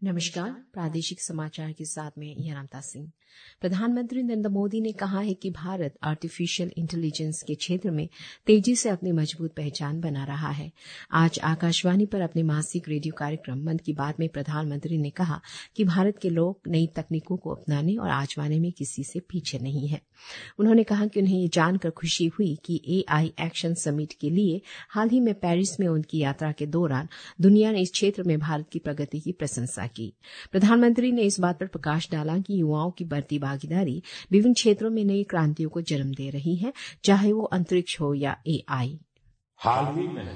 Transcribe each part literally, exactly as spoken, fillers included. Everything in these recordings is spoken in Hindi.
नमस्कार, प्रादेशिक समाचार के साथ में यनामता सिंह। प्रधानमंत्री नरेंद्र मोदी ने कहा है कि भारत आर्टिफिशियल इंटेलिजेंस के क्षेत्र में तेजी से अपनी मजबूत पहचान बना रहा है। आज आकाशवाणी पर अपने मासिक रेडियो कार्यक्रम मन की बात में प्रधानमंत्री ने कहा कि भारत के लोग नई तकनीकों को अपनाने और आजमाने में किसी से पीछे नहीं है। उन्होंने कहा कि उन्हें ये जानकर खुशी हुई कि ए आई एक्शन समिट के लिए हाल ही में पेरिस में उनकी यात्रा के दौरान दुनिया ने इस क्षेत्र में भारत की प्रगति की प्रशंसा की। प्रधानमंत्री ने इस बात पर प्रकाश डाला कि युवाओं की बढ़ती भागीदारी विभिन्न क्षेत्रों में नई क्रांतियों को जन्म दे रही है, चाहे वो अंतरिक्ष हो या ए आई। हाल ही में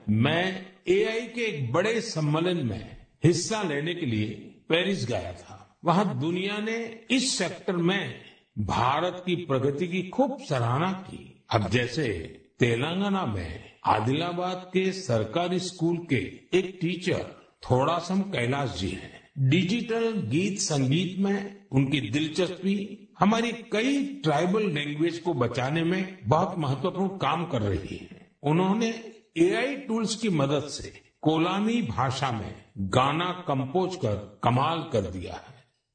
मैं ए आई के एक बड़े सम्मेलन में हिस्सा लेने के लिए पेरिस गया था। वहां दुनिया ने इस सेक्टर में भारत की प्रगति की खूब सराहना की। अब जैसे तेलंगाना में आदिलाबाद के सरकारी स्कूल के एक टीचर थोड़ासम कैलाश जी हैं। डिजिटल गीत संगीत में उनकी दिलचस्पी हमारी कई ट्राइबल लैंग्वेज को बचाने में बहुत महत्वपूर्ण काम कर रही है। उन्होंने ए आई टूल्स की मदद से कोलामी भाषा में गाना कंपोज कर कमाल कर दिया है।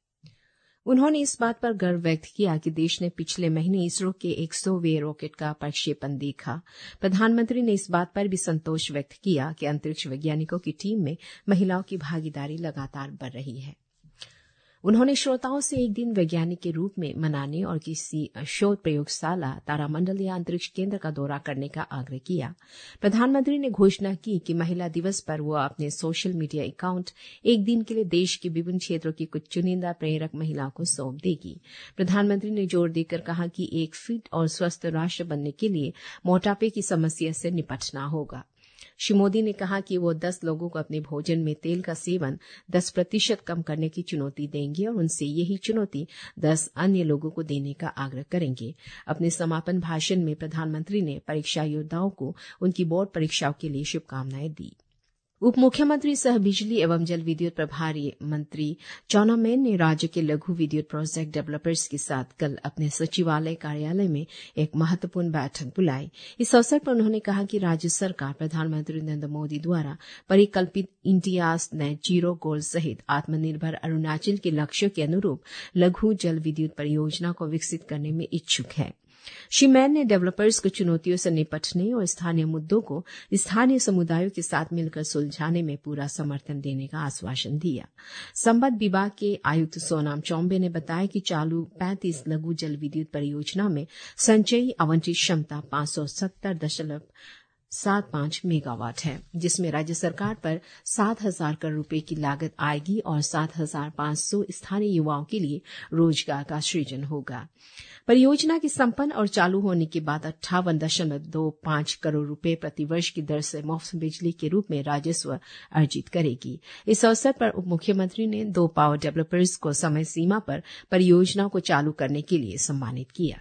उन्होंने इस बात पर गर्व व्यक्त किया कि देश ने पिछले महीने इसरो के एक सौवें रॉकेट का प्रक्षेपण देखा। प्रधानमंत्री ने इस बात पर भी संतोष व्यक्त किया कि अंतरिक्ष वैज्ञानिकों की टीम में महिलाओं की भागीदारी लगातार बढ़ रही है। उन्होंने श्रोताओं से एक दिन वैज्ञानिक के रूप में मनाने और किसी शोध प्रयोगशाला, तारामंडल या अंतरिक्ष केंद्र का दौरा करने का आग्रह किया। प्रधानमंत्री ने घोषणा की कि महिला दिवस पर वह अपने सोशल मीडिया अकाउंट एक दिन के लिए देश के विभिन्न क्षेत्रों की कुछ चुनिंदा प्रेरक महिलाओं को सौंप देगी। प्रधानमंत्री ने जोर देकर कहा कि एक फिट और स्वस्थ राष्ट्र बनने के लिए मोटापे की समस्या से निपटना होगा। श्री मोदी ने कहा कि वो दस लोगों को अपने भोजन में तेल का सेवन दस प्रतिशत कम करने की चुनौती देंगे और उनसे यही चुनौती दस अन्य लोगों को देने का आग्रह करेंगे। अपने समापन भाषण में प्रधानमंत्री ने परीक्षा योद्धाओं को उनकी बोर्ड परीक्षाओं के लिए शुभकामनाएं दी। उप मुख्यमंत्री सह बिजली एवं जल विद्युत प्रभारी मंत्री चाउना मेन ने राज्य के लघु विद्युत प्रोजेक्ट डेवलपर्स के साथ कल अपने सचिवालय कार्यालय में एक महत्वपूर्ण बैठक बुलाई। इस अवसर पर उन्होंने कहा कि राज्य सरकार प्रधानमंत्री नरेंद्र मोदी द्वारा परिकल्पित इंडिया नेट जीरो गोल सहित आत्मनिर्भर अरुणाचल के लक्ष्यों के अनुरूप लघु जल विद्युत परियोजना को विकसित करने में इच्छुक है। श्री मैन ने डेवलपर्स को चुनौतियों से निपटने और स्थानीय मुद्दों को स्थानीय समुदायों के साथ मिलकर सुलझाने में पूरा समर्थन देने का आश्वासन दिया। संबद्ध विभाग के आयुक्त सोनाम चौम्बे ने बताया कि चालू पैंतीस लघु जल विद्युत परियोजना में संचयी आवंटित क्षमता पांच सौ सत्तर दशमलव सात पांच मेगावाट है, जिसमें राज्य सरकार पर सात हजार करोड़ रुपए की लागत आएगी और सात हजार पांच सौ स्थानीय युवाओं के लिए रोजगार का सृजन होगा। परियोजना के संपन्न और चालू होने के बाद अट्ठावन दशमलव दो पांच करोड़ रुपए प्रतिवर्ष की दर से मुफ्त बिजली के रूप में राजस्व अर्जित करेगी। इस अवसर पर उप मुख्यमंत्री ने दो पावर डेवलपर्स को समय सीमा पर परियोजना को चालू करने के लिए सम्मानित किया।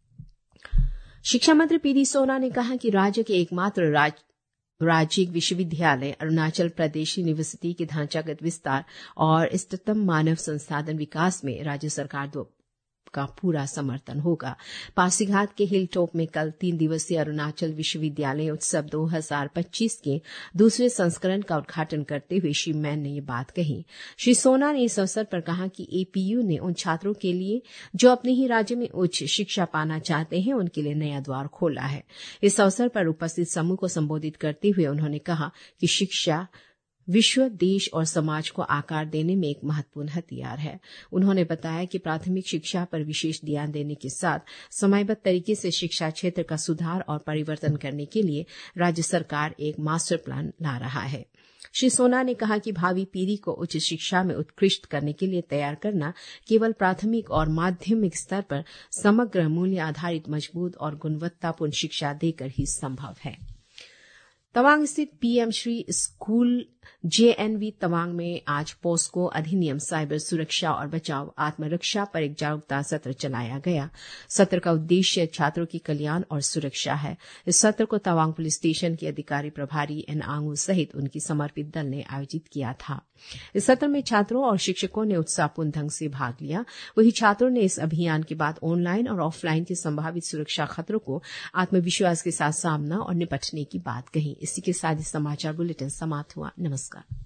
शिक्षा मंत्री पी डी सोना ने कहा कि राज्य के एकमात्र राज राज्यिक विश्वविद्यालय अरुणाचल प्रदेश यूनिवर्सिटी के ढांचागत विस्तार और इष्टतम मानव संसाधन विकास में राज्य सरकार का पूरा समर्थन होगा। पासीघाट के हिल टॉप में कल तीन दिवसीय अरुणाचल विश्वविद्यालय उत्सव दो हजार पच्चीस के दूसरे संस्करण का उद्घाटन करते हुए श्री मैन ने ये बात कही। श्री सोना ने इस अवसर पर कहा कि ए पी यू ने उन छात्रों के लिए जो अपने ही राज्य में उच्च शिक्षा पाना चाहते हैं, उनके लिए नया द्वार खोला है। इस अवसर पर उपस्थित समूह को संबोधित करते हुए उन्होंने कहा कि शिक्षा विश्व, देश और समाज को आकार देने में एक महत्वपूर्ण हथियार है। उन्होंने बताया कि प्राथमिक शिक्षा पर विशेष ध्यान देने के साथ समयबद्ध तरीके से शिक्षा क्षेत्र का सुधार और परिवर्तन करने के लिए राज्य सरकार एक मास्टर प्लान ला रहा है। श्री सोना ने कहा कि भावी पीढ़ी को उच्च शिक्षा में उत्कृष्ट करने के लिए तैयार करना केवल प्राथमिक और माध्यमिक स्तर पर समग्र मूल्य आधारित मजबूत और गुणवत्तापूर्ण शिक्षा देकर ही संभव है। तवांग स्थित P M Shri school J N V Tawang में आज पोस्को अधिनियम, साइबर सुरक्षा और बचाव आत्मरक्षा पर एक जागरूकता सत्र चलाया गया। सत्र का उद्देश्य छात्रों की कल्याण और सुरक्षा है। इस सत्र को तवांग पुलिस स्टेशन के अधिकारी प्रभारी एन आंगू सहित उनकी समर्पित दल ने आयोजित किया था। इस सत्र में छात्रों और शिक्षकों ने उत्साहपूर्ण ढंग से भाग लिया। वहीं छात्रों ने इस अभियान के बाद ऑनलाइन और ऑफलाइन के संभावित सुरक्षा खतरों को आत्मविश्वास के साथ सामना और निपटने की बात कही। इसी के साथ ही समाचार बुलेटिन समाप्त हुआ। नमस्कार।